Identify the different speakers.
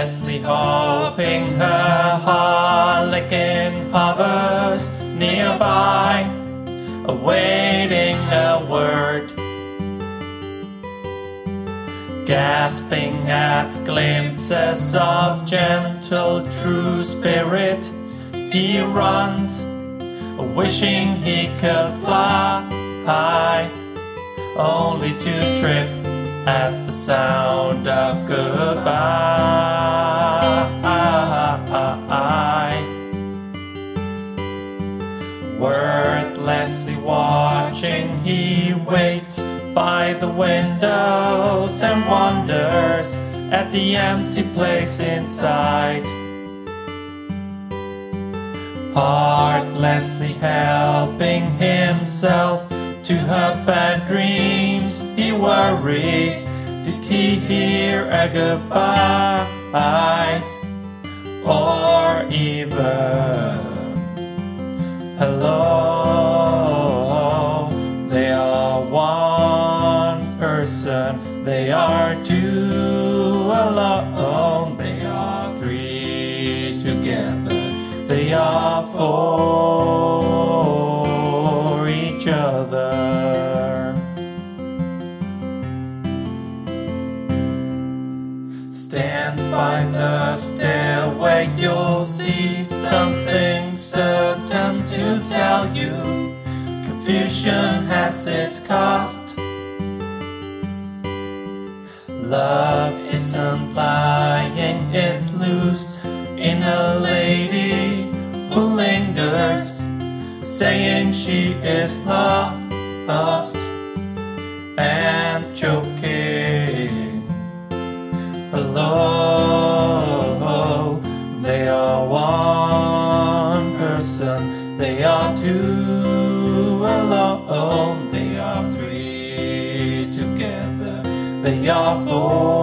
Speaker 1: Wordlessly hoping her harlequin hovers nearby, awaiting a word. Gasping at glimpses of gentle true spirit, he runs, wishing he could fly, only to trip at the sound of goodbye. Wordlessly watching, he waits by the windows and wonders at the empty place inside. Heartlessly helping himself to her bad dreams, he worries, did he hear a goodbye, or even hello? They are one person, they are two alone, they are three together, they are for each other. Stand by the stairway, you'll see something certain to tell you. Confusion has its cost. Love isn't lying, it's loose in a lady who lingers, saying she is lost and joking. Hello, they are one person, they are two alone, they are three together, they are four